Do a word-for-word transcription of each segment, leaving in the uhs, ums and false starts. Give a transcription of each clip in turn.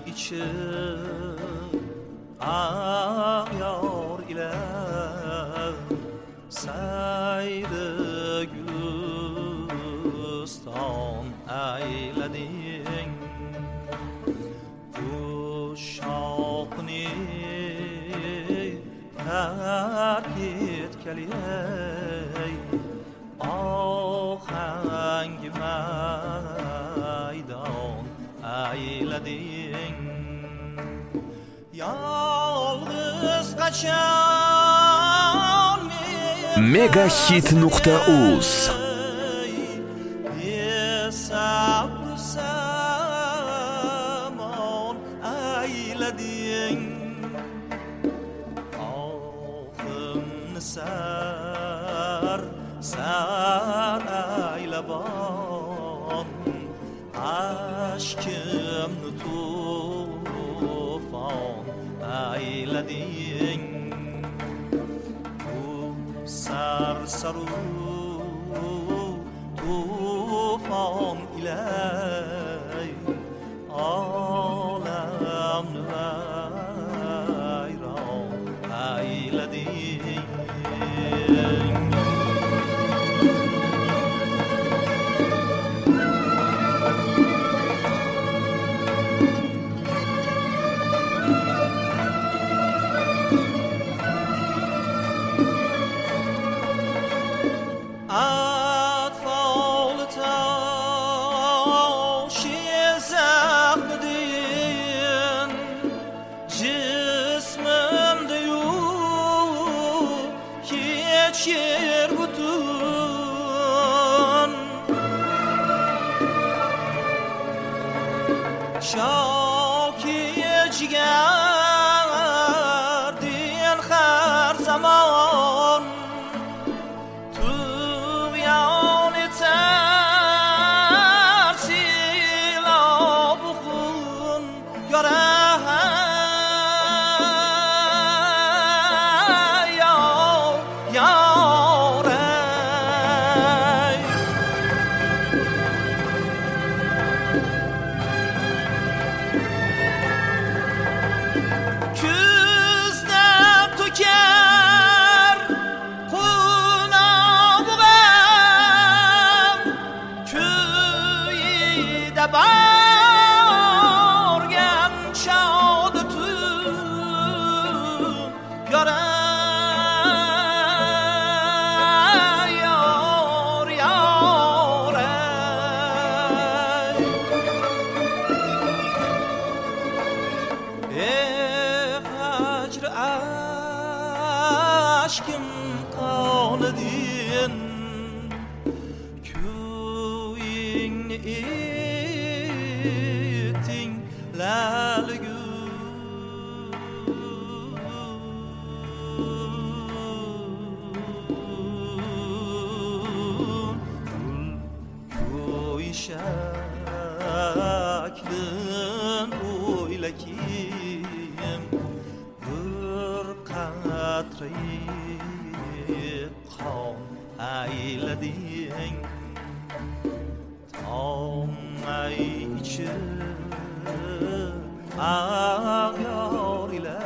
içi ağıyor ile saydı gülistan eyledin uşağını terk etkeli ahang meydan eyledin yalnız kaçan Мегахит нукта уз zaman eyledin altın ser ser eyleban aşkımı tufan eyledin bu sersaru tufan ile alemni vayron eyledin geçir bütün şakiye cigerdin her zaman tuğyan eter silahın göre bargen şadı tu göre yar yar ey hacr aşkım kalırdın köyün lalgu koy şaklın oyla kim bir qatri qon eyledin tamay için ağıyor ile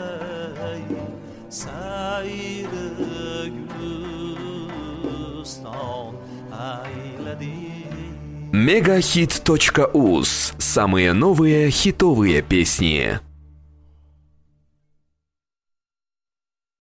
saydı gülistan eyledin. Мегахит точка уз. Самые новые хитовые песни.